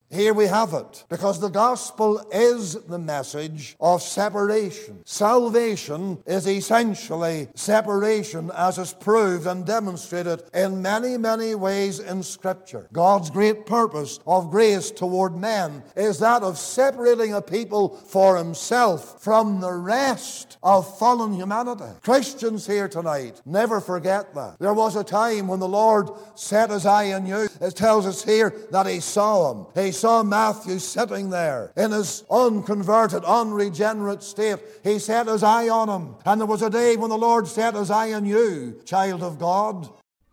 Here we have it, because the gospel is the message of separation. Salvation is essentially separation, as is proved and demonstrated in many, many ways in Scripture. God's great purpose of grace toward men is that of separating a people for Himself from the rest of fallen humanity. Christians here tonight, never forget that. There was a time when the Lord set His eye on you. It tells us here that He saw him. He saw Matthew sitting there in his unconverted, unregenerate state. He set his eye on him. And there was a day when the Lord set His eye on you, child of God.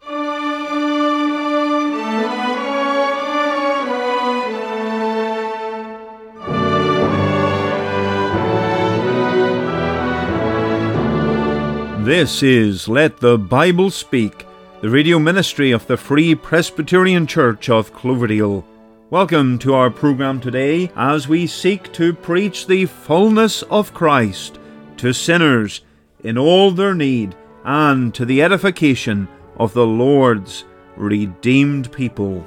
This is Let the Bible Speak, the radio ministry of the Free Presbyterian Church of Cloverdale. Welcome to our program today as we seek to preach the fullness of Christ to sinners in all their need and to the edification of the Lord's redeemed people.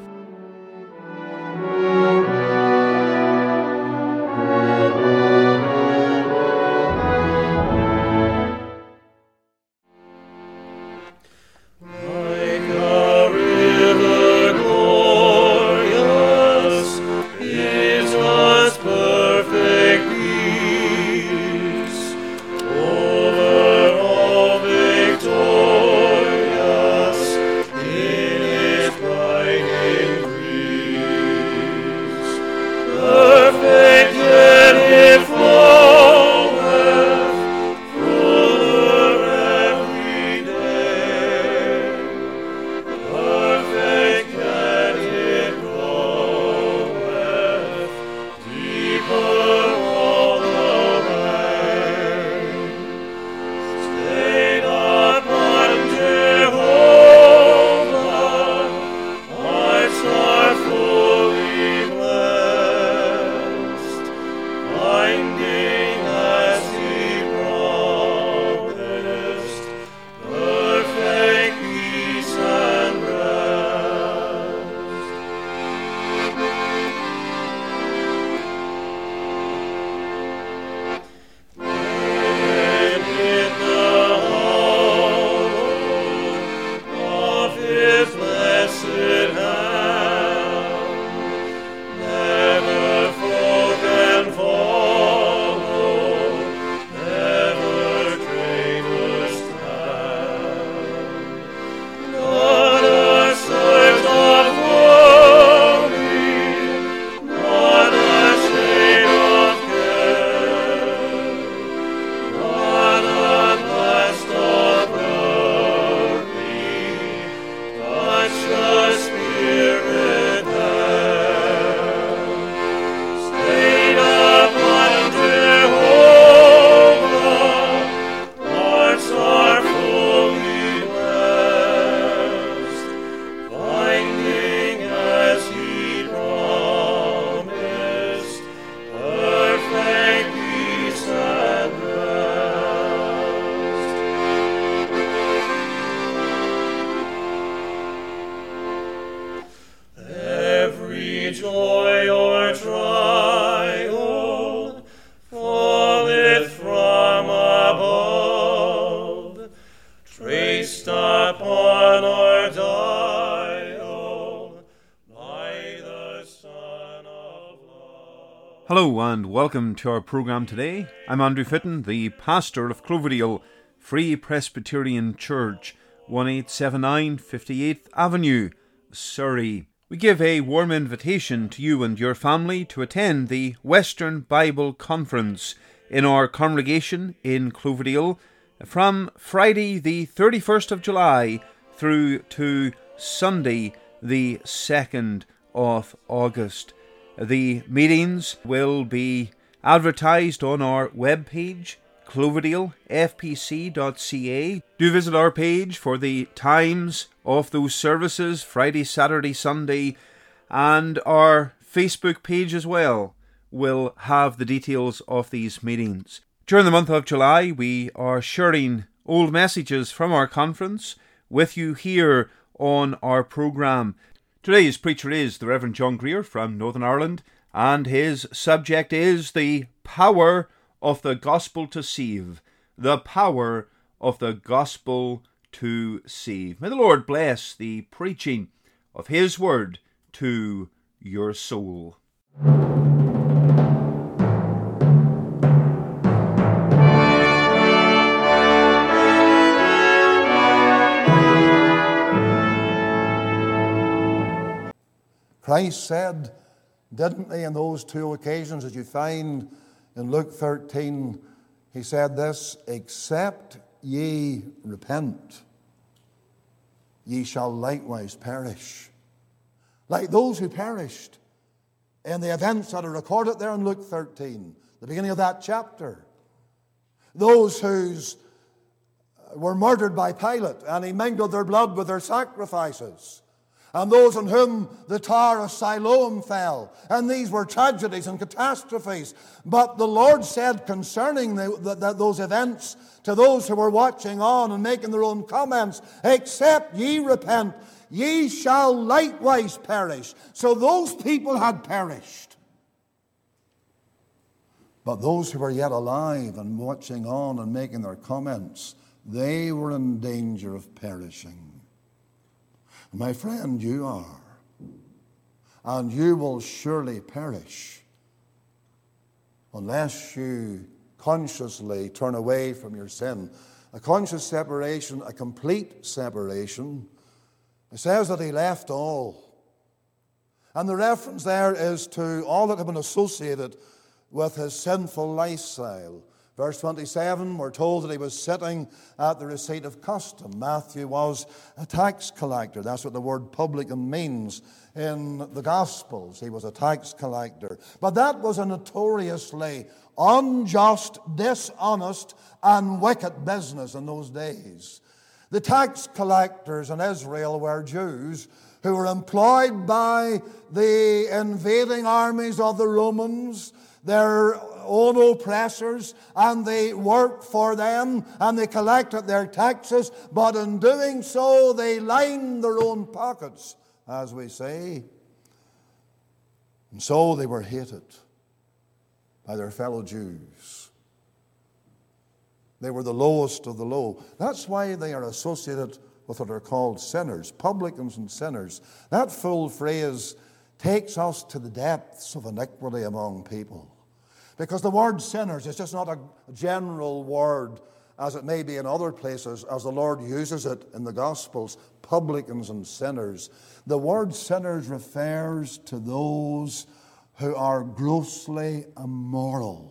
Hello and welcome to our program today. I'm Andrew Fitton, the pastor of Cloverdale Free Presbyterian Church, 1879 58th Avenue, Surrey. We give a warm invitation to you and your family to attend the Western Bible Conference in our congregation in Cloverdale from Friday the 31st of July through to Sunday the 2nd of August. The meetings will be advertised on our webpage, cloverdalefpc.ca. Do visit our page for the times of those services, Friday, Saturday, Sunday, and our Facebook page as well will have the details of these meetings. During the month of July, we are sharing old messages from our conference with you here on our program. Today's preacher is the Reverend John Greer from Northern Ireland, and his subject is the power of the gospel to save. The power of the gospel to save. May the Lord bless the preaching of his word to your soul. Christ said, didn't he, in those two occasions that you find in Luke 13, he said this, except ye repent, ye shall likewise perish. Like those who perished in the events that are recorded there in Luke 13, the beginning of that chapter. Those who were murdered by Pilate, and he mingled their blood with their sacrifices. And those on whom the Tower of Siloam fell. And these were tragedies and catastrophes. But the Lord said concerning those events to those who were watching on and making their own comments, except ye repent, ye shall likewise perish. So those people had perished. But those who were yet alive and watching on and making their comments, they were in danger of perishing. My friend, you are. And you will surely perish unless you consciously turn away from your sin. A conscious separation, a complete separation. It says that he left all. And the reference there is to all that had been associated with his sinful lifestyle. Verse 27, we're told that he was sitting at the receipt of custom. Matthew was a tax collector. That's what the word publican means in the Gospels. He was a tax collector. But that was a notoriously unjust, dishonest, and wicked business in those days. The tax collectors in Israel were Jews who were employed by the invading armies of the Romans, their own oppressors, and they worked for them and they collected their taxes, but in doing so they lined their own pockets, as we say. And so they were hated by their fellow Jews. They were the lowest of the low. That's why they are associated with what are called sinners, publicans and sinners. That full phrase takes us to the depths of iniquity among people. Because the word sinners is just not a general word as it may be in other places, as the Lord uses it in the Gospels, publicans and sinners. The word sinners refers to those who are grossly immoral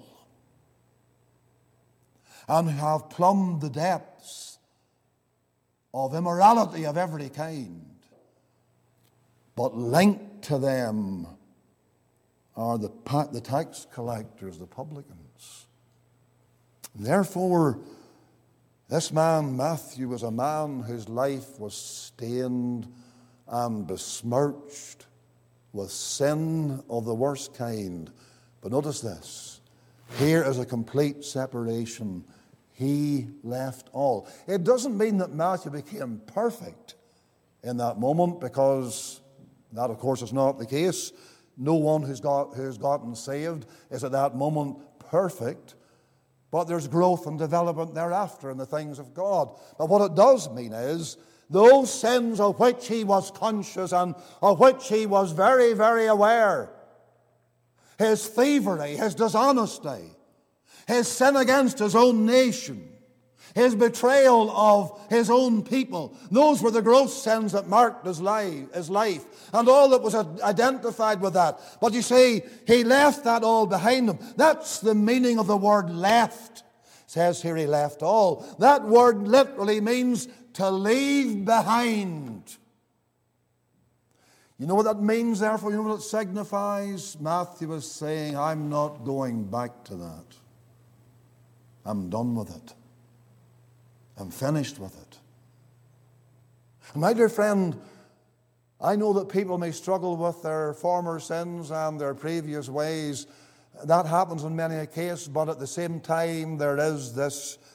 and who have plumbed the depths of immorality of every kind. But linked to them are the tax collectors, the publicans. Therefore, this man, Matthew, was a man whose life was stained and besmirched with sin of the worst kind. But notice this. Here is a complete separation. He left all. It doesn't mean that Matthew became perfect in that moment, because that, of course, is not the case. No one who's gotten saved is at that moment perfect, but there's growth and development thereafter in the things of God. But what it does mean is those sins of which he was conscious and of which he was very, very aware, his thievery, his dishonesty, his sin against his own nation, his betrayal of his own people, those were the gross sins that marked his life, and all that was identified with that. But you see, he left that all behind him. That's the meaning of the word left. It says here he left all. That word literally means to leave behind. You know what that means, therefore? You know what it signifies? Matthew is saying, I'm not going back to that. I'm done with it. I'm finished with it. And my dear friend, I know that people may struggle with their former sins and their previous ways. That happens in many a case, but at the same time there is this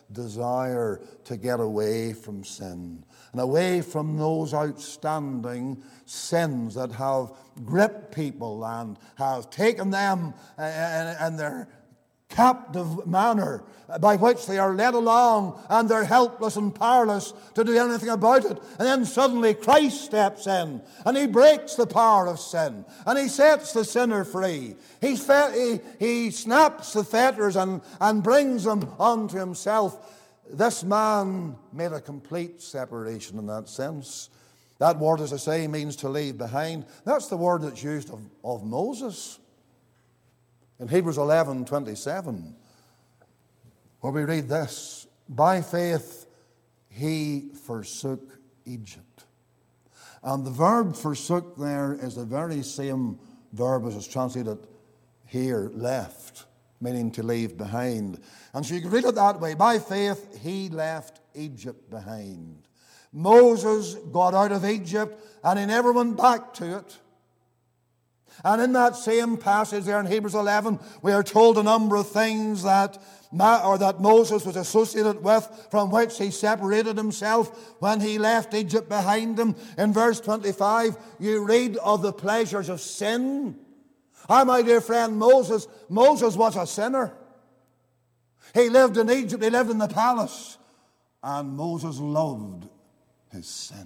desire to get away from sin and away from those outstanding sins that have gripped people and have taken them in their captive manner by which they are led along and they're helpless and powerless to do anything about it. And then suddenly Christ steps in and he breaks the power of sin and he sets the sinner free. He snaps the fetters and brings them unto himself. This man made a complete separation in that sense. That word, as I say, means to leave behind. That's the word that's used of Moses. In Hebrews 11:27, where we read this, by faith he forsook Egypt. And the verb forsook there is the very same verb as is translated here, left, meaning to leave behind. And so you can read it that way. By faith he left Egypt behind. Moses got out of Egypt and he never went back to it. And in that same passage there in Hebrews 11, we are told a number of things that Moses was associated with, from which he separated himself when he left Egypt behind him. In verse 25, you read of the pleasures of sin. My dear friend, Moses was a sinner. He lived in Egypt, he lived in the palace, and Moses loved his sin.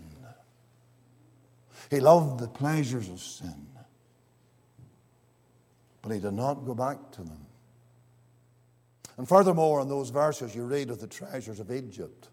He loved the pleasures of sin. But he did not go back to them. And furthermore, in those verses you read of the treasures of Egypt.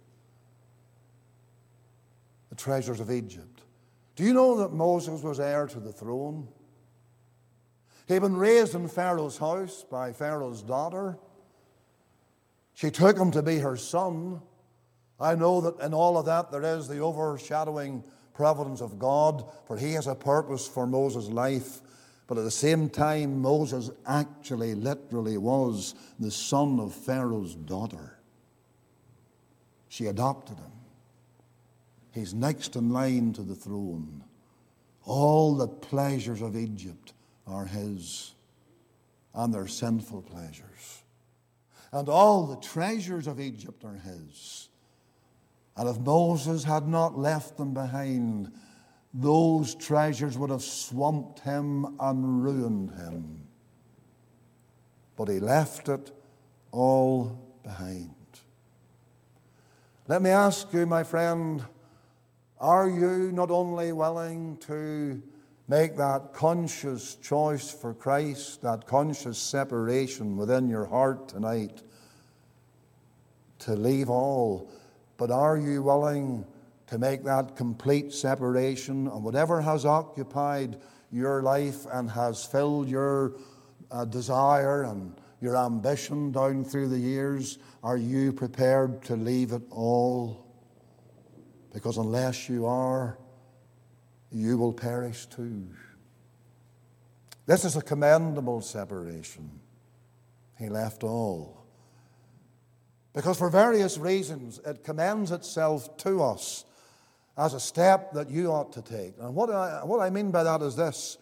The treasures of Egypt. Do you know that Moses was heir to the throne? He had been raised in Pharaoh's house by Pharaoh's daughter. She took him to be her son. I know that in all of that there is the overshadowing providence of God, for he has a purpose for Moses' life. But at the same time, Moses actually, literally was the son of Pharaoh's daughter. She adopted him. He's next in line to the throne. All the pleasures of Egypt are his, and they're sinful pleasures. And all the treasures of Egypt are his. And if Moses had not left them behind, those treasures would have swamped him and ruined him. But he left it all behind. Let me ask you, my friend, are you not only willing to make that conscious choice for Christ, that conscious separation within your heart tonight, to leave all, but are you willing to make that complete separation, and whatever has occupied your life and has filled your desire and your ambition down through the years, are you prepared to leave it all? Because unless you are, you will perish too. This is a commendable separation. He left all. Because for various reasons, it commends itself to us as a step that you ought to take. And what I mean by that is this.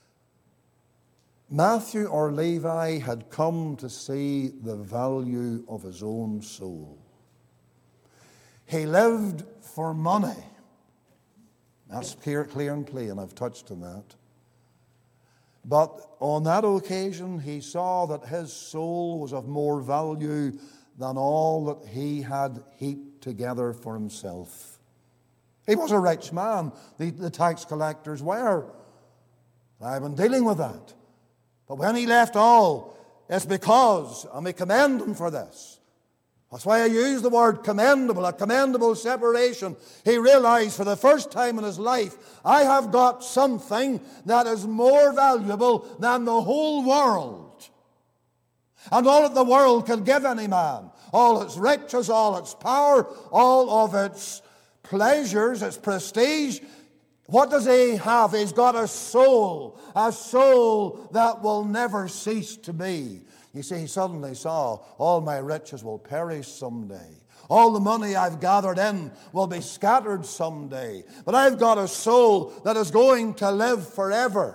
Matthew or Levi had come to see the value of his own soul. He lived for money. That's clear and plain. I've touched on that. But on that occasion, he saw that his soul was of more value than all that he had heaped together for himself. He was a rich man. The tax collectors were. I've been dealing with that. But when he left all, it's because, and we commend him for this. That's why I use the word commendable, a commendable separation. He realized for the first time in his life, I have got something that is more valuable than the whole world. And all that the world can give any man. All its riches, all its power, all of its pleasures, its prestige. What does he have? He's got a soul that will never cease to be. You see, he suddenly saw, all my riches will perish someday. All the money I've gathered in will be scattered someday. But I've got a soul that is going to live forever.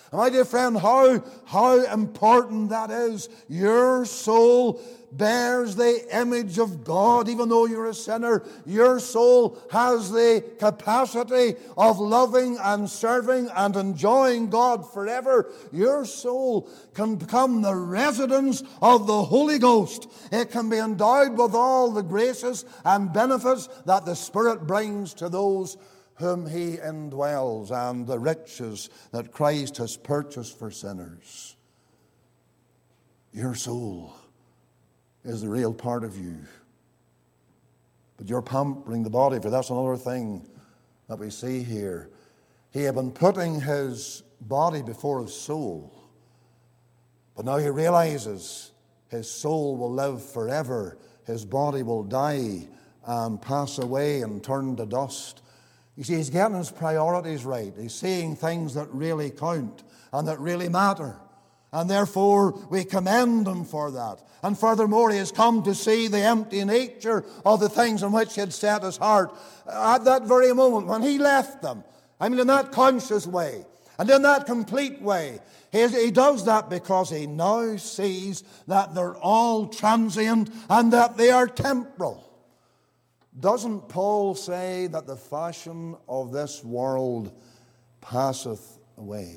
My dear friend, how important that is. Your soul bears the image of God. Even though you're a sinner, your soul has the capacity of loving and serving and enjoying God forever. Your soul can become the residence of the Holy Ghost. It can be endowed with all the graces and benefits that the Spirit brings to those whom He indwells, and the riches that Christ has purchased for sinners. Your soul is the real part of you. But you're pampering the body, for that's another thing that we see here. He had been putting his body before his soul, but now he realizes his soul will live forever. His body will die and pass away and turn to dust. You see, he's getting his priorities right. He's seeing things that really count and that really matter. And therefore, we commend him for that. And furthermore, he has come to see the empty nature of the things on which he had set his heart. At that very moment, when he left them, in that conscious way, and in that complete way, he does that because he now sees that they're all transient and that they are temporal. Doesn't Paul say that the fashion of this world passeth away?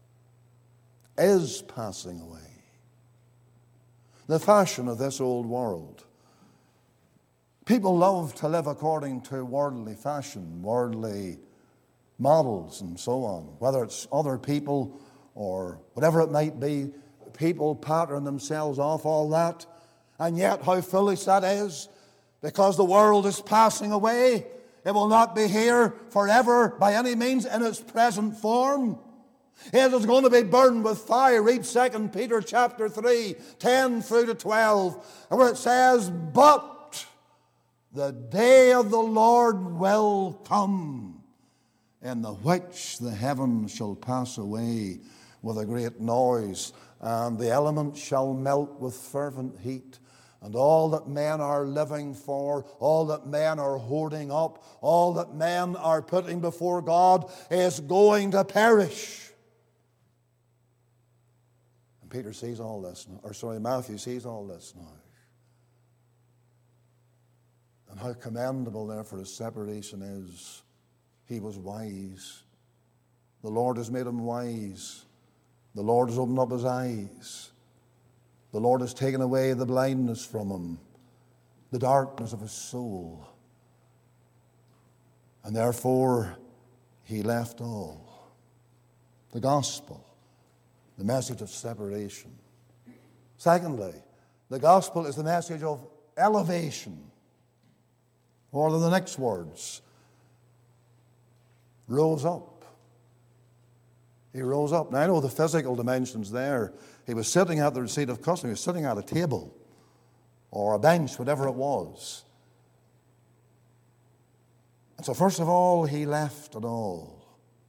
Is passing away. The fashion of this old world. People love to live according to worldly fashion, worldly models and so on. Whether it's other people or whatever it might be, people pattern themselves off all that. And yet how foolish that is. Because the world is passing away. It will not be here forever by any means in its present form. It is going to be burned with fire. Read 2 Peter chapter 3, 10 through to 12, where it says, "But the day of the Lord will come, in the which the heavens shall pass away with a great noise, and the elements shall melt with fervent heat. And all that men are living for, all that men are hoarding up, all that men are putting before God is going to perish." And Peter sees all this, Matthew sees all this now. And how commendable therefore his separation is. He was wise. The Lord has made him wise. The Lord has opened up his eyes. The Lord has taken away the blindness from him, the darkness of his soul. And therefore, he left all. The gospel, the message of separation. Secondly, the gospel is the message of elevation. Or in the next words, rose up. He rose up. Now I know the physical dimensions there. He was sitting at the seat of custom. He was sitting at a table or a bench, whatever it was. And so first of all, he left it all.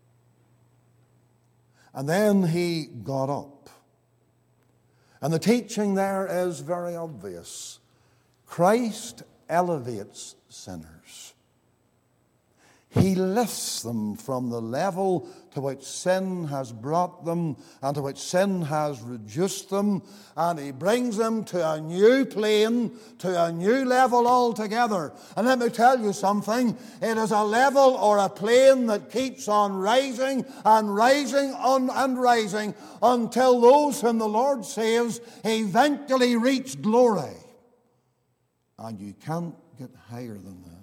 And then he got up. And the teaching there is very obvious. Christ elevates sinners. He lifts them from the level to which sin has brought them and to which sin has reduced them, and he brings them to a new plane, to a new level altogether. And let me tell you something, it is a level or a plane that keeps on rising and rising and rising until those whom the Lord saves eventually reach glory. And you can't get higher than that.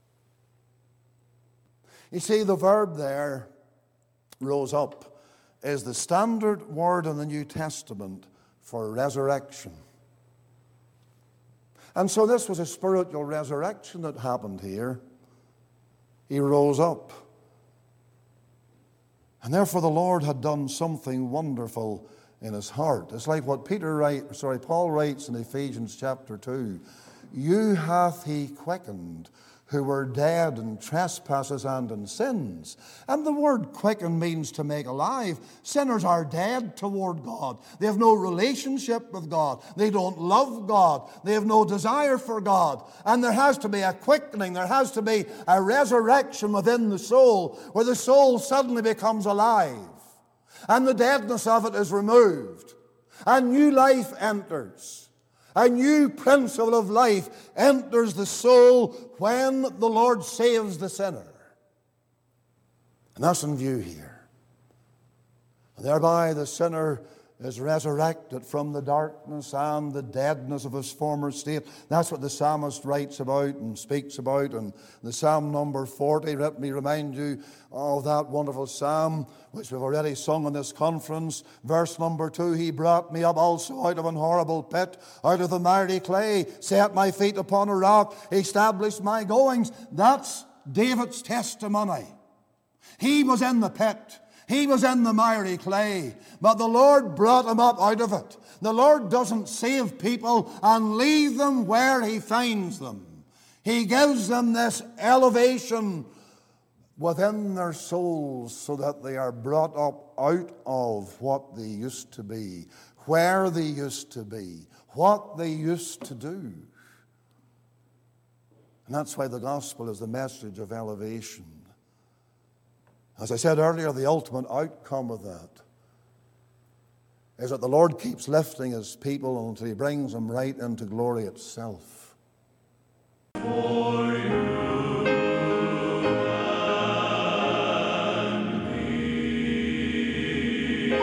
You see, the verb there, rose up, is the standard word in the New Testament for resurrection. And so this was a spiritual resurrection that happened here. He rose up. And therefore the Lord had done something wonderful in his heart. It's like what Paul writes in Ephesians chapter 2. "You hath he quickened, who were dead in trespasses and in sins." And the word quicken means to make alive. Sinners are dead toward God. They have no relationship with God. They don't love God. They have no desire for God. And there has to be a quickening. There has to be a resurrection within the soul, where the soul suddenly becomes alive. and the deadness of it is removed, and new life enters. A new principle of life enters the soul when the Lord saves the sinner. And that's in view here. And thereby the sinner is resurrected from the darkness and the deadness of his former state. That's what the psalmist writes about and speaks about in the Psalm number 40. Let me remind you of that wonderful psalm which we've already sung in this conference. Verse number 2, He brought me up also out of an horrible pit, out of the miry clay, set my feet upon a rock, established my goings. That's David's testimony. He was in the pit. He was in the miry clay, but the Lord brought him up out of it. The Lord doesn't save people and leave them where He finds them. He gives them this elevation within their souls so that they are brought up out of what they used to be, where they used to be, what they used to do. And that's why the gospel is the message of elevation. As I said earlier, the ultimate outcome of that is that the Lord keeps lifting His people until He brings them right into glory itself. For you and me.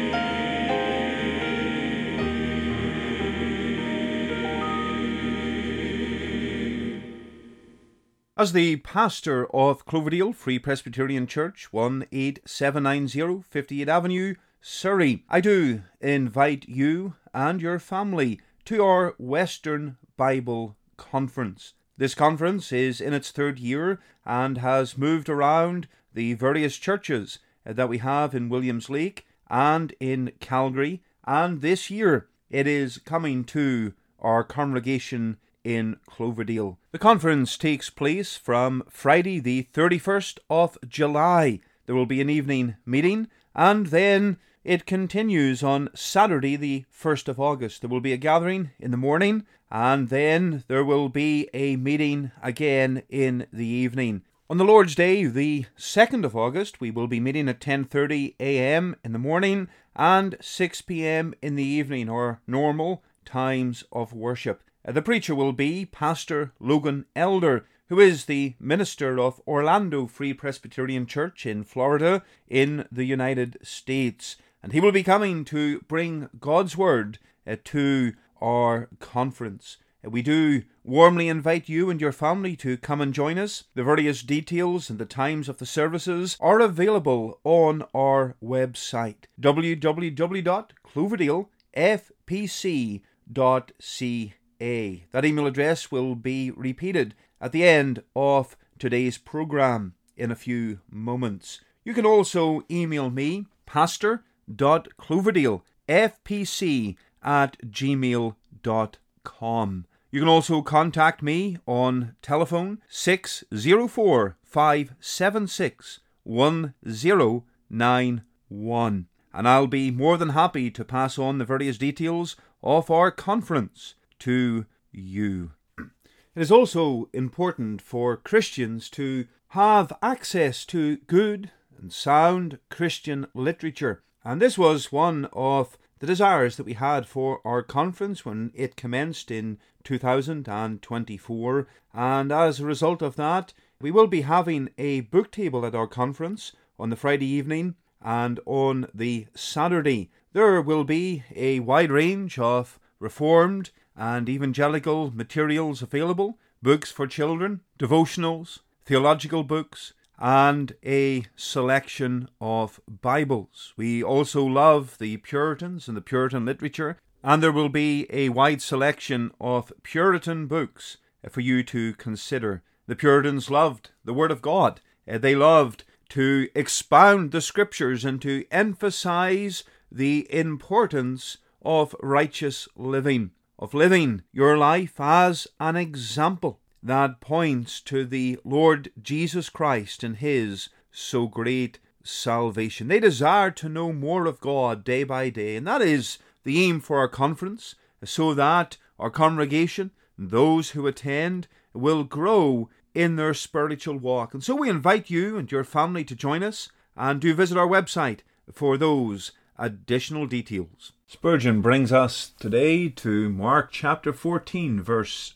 As the pastor of Cloverdale Free Presbyterian Church, 18790 58 Avenue, Surrey, I do invite you and your family to our Western Bible Conference. This conference is in its third year and has moved around the various churches that we have in Williamslake and in Calgary, and this year it is coming to our congregation in Cloverdale. The conference takes place from Friday the 31st of July. There will be an evening meeting, and then it continues on Saturday the 1st of August. There will be a gathering in the morning, and then there will be a meeting again in the evening. On the Lord's Day, the 2nd of August, we will be meeting at 10:30 a.m. in the morning and 6 p.m. in the evening, our normal times of worship. The preacher will be Pastor Logan Elder, who is the minister of Orlando Free Presbyterian Church in Florida in the United States. And he will be coming to bring God's Word to our conference. We do warmly invite you and your family to come and join us. The various details and the times of the services are available on our website, www.cloverdalefpc.ca. That email address will be repeated at the end of today's program in a few moments. You can also email me, pastor.cloverdalefpc@gmail.com. You can also contact me on telephone 604-576-1091, and I'll be more than happy to pass on the various details of our conference to you. It is also important for Christians to have access to good and sound Christian literature. And this was one of the desires that we had for our conference when it commenced in 2024. And as a result of that, we will be having a book table at our conference on the Friday evening, and on the Saturday there will be a wide range of Reformed and evangelical materials available, books for children, devotionals, theological books, and a selection of Bibles. We also love the Puritans and the Puritan literature, and there will be a wide selection of Puritan books for you to consider. The Puritans loved the Word of God. They loved to expound the Scriptures and to emphasize the importance of righteous living, of living your life as an example that points to the Lord Jesus Christ and His so great salvation. They desire to know more of God day by day, and that is the aim for our conference, so that our congregation and those who attend will grow in their spiritual walk. And so we invite you and your family to join us, and do visit our website for those additional details. Spurgeon brings us today to Mark chapter 14, verse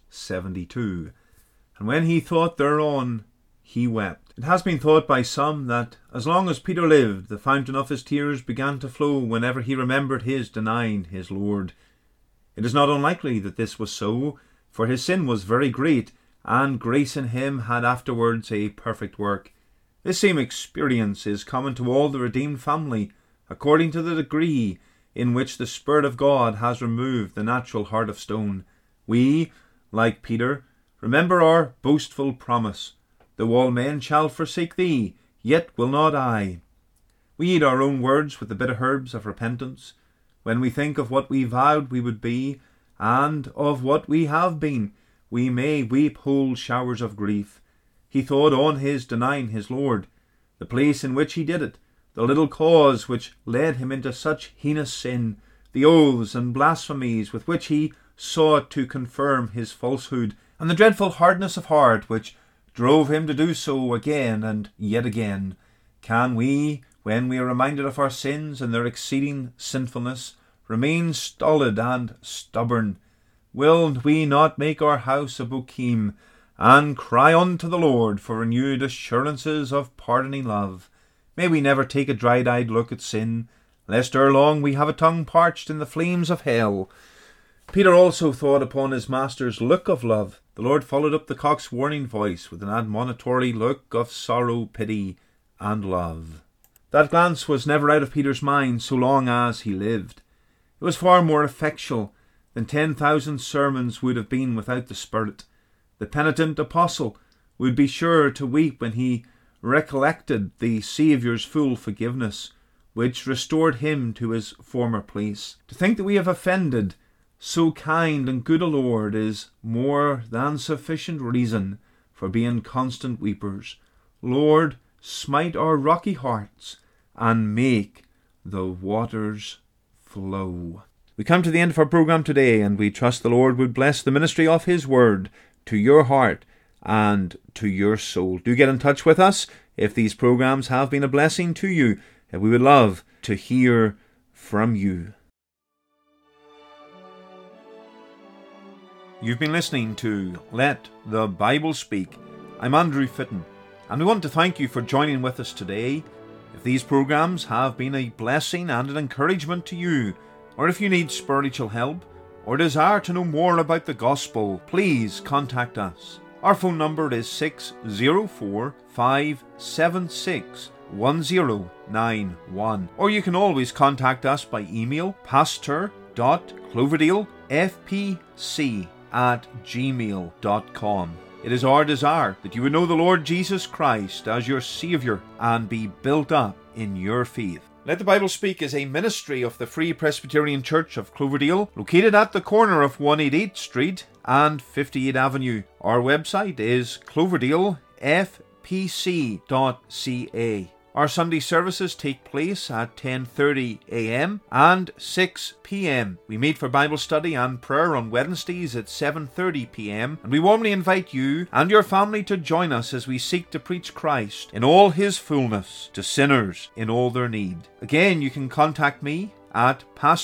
72. And when he thought thereon, he wept. It has been thought by some that as long as Peter lived, the fountain of his tears began to flow whenever he remembered his denying his Lord. It is not unlikely that this was so, for his sin was very great, and grace in him had afterwards a perfect work. This same experience is common to all the redeemed family, according to the degree in which the Spirit of God has removed the natural heart of stone. We, like Peter, remember our boastful promise, though all men shall forsake thee, yet will not I. We eat our own words with the bitter herbs of repentance. When we think of what we vowed we would be, and of what we have been, we may weep whole showers of grief. He thought on his denying his Lord, the place in which he did it, the little cause which led him into such heinous sin, the oaths and blasphemies with which he sought to confirm his falsehood, and the dreadful hardness of heart which drove him to do so again and yet again. Can we, when we are reminded of our sins and their exceeding sinfulness, remain stolid and stubborn? Will we not make our house a bookkeep, and cry unto the Lord for renewed assurances of pardoning love? May we never take a dried-eyed look at sin, lest ere long we have a tongue parched in the flames of hell. Peter also thought upon his master's look of love. The Lord followed up the cock's warning voice with an admonitory look of sorrow, pity, and love. That glance was never out of Peter's mind so long as he lived. It was far more effectual than 10,000 sermons would have been without the Spirit. The penitent apostle would be sure to weep when he recollected the Saviour's full forgiveness, which restored him to his former place. To think that we have offended so kind and good a Lord is more than sufficient reason for being constant weepers. Lord, smite our rocky hearts and make the waters flow. We come to the end of our program today, and we trust the Lord would bless the ministry of his word to your heart and to your soul. Do get in touch with us if these programs have been a blessing to you, and we would love to hear from you. You've been listening to Let the Bible Speak. I'm Andrew Fitton, and we want to thank you for joining with us today. If these programs have been a blessing and an encouragement to you, or if you need spiritual help, or desire to know more about the gospel, please contact us. Our phone number is 604-576-1091, or you can always contact us by email, pastor.cloverdalefpc@gmail.com. It is our desire that you would know the Lord Jesus Christ as your Saviour and be built up in your faith. Let the Bible Speak is a ministry of the Free Presbyterian Church of Cloverdale, located at the corner of 188 Street and 58 Avenue. Our website is cloverdalefpc.ca. Our Sunday services take place at 10:30 a.m. and 6 p.m. We meet for Bible study and prayer on Wednesdays at 7:30 p.m. and we warmly invite you and your family to join us as we seek to preach Christ in all his fullness to sinners in all their need. Again, you can contact me at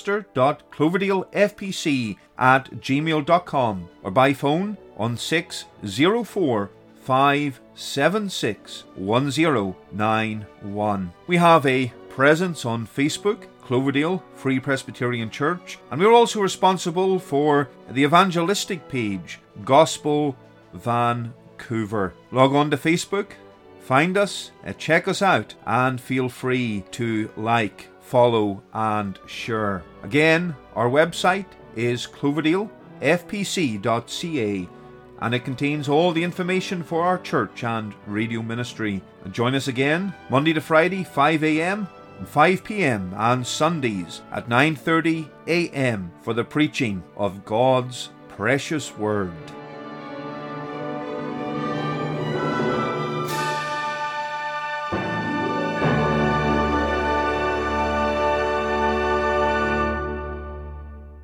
pastor.cloverdalefpc@gmail.com or by phone on 604-576-1091. We have a presence on Facebook, Cloverdale Free Presbyterian Church, and we are also responsible for the evangelistic page, Gospel Vancouver. Log on to Facebook, find us, check us out, and feel free to like, follow, and share. Again, our website is cloverdalefpc.ca, and it contains all the information for our church and radio ministry. And join us again Monday to Friday, 5 a.m. and 5 p.m. and Sundays at 9:30 a.m. for the preaching of God's precious Word.